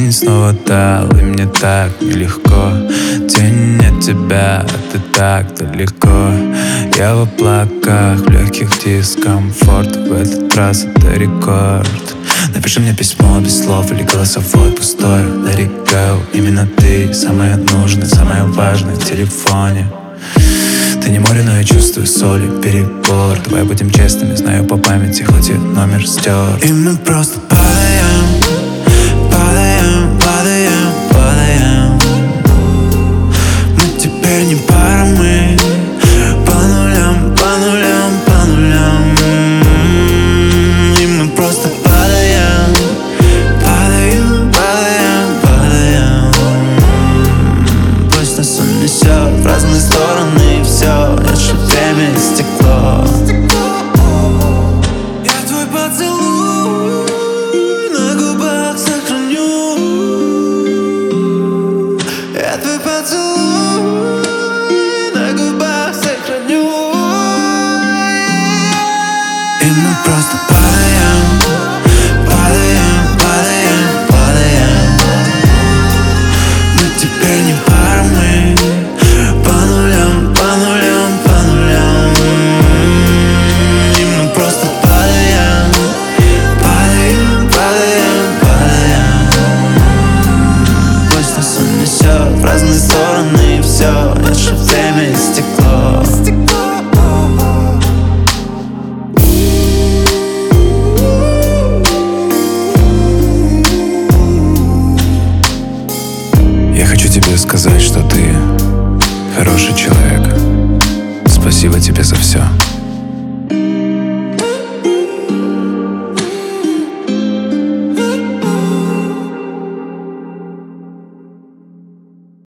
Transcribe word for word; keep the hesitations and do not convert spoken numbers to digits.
День снова дал, и мне так нелегко. День нет тебя, а ты так далеко. Я в облаках, в легких дискомфорт. В этот раз это рекорд. Напиши мне письмо без слов или голосовой пустой. Let it go, именно ты самое нужное, самое важное в телефоне. Ты не море, но я чувствую соли, перебор. Давай будем честными, знаю по памяти, хоть и номер стер. И мы просто падаем, падаем, падаем, падаем. Мы теперь не пара, мы по нулям, по нулям, по нулям. И мы просто падаем, падаем, падаем, падаем. Пусть нас унесет в разные стороны, и все, лишь время истекло. Я твой поцелуй на губах сохраню. Я твой поцелуй на губах сохраню. И мы просто падаем, падаем, падаем, падаем. Мы теперь не пара, мы по нулям, по нулям, по нулям. И мы просто падаем, падаем, падаем, падаем. Пусть нас унесет в разные стороны, и все, лишь время истекло. Я хочу тебе сказать, что ты хороший человек. Спасибо тебе за все.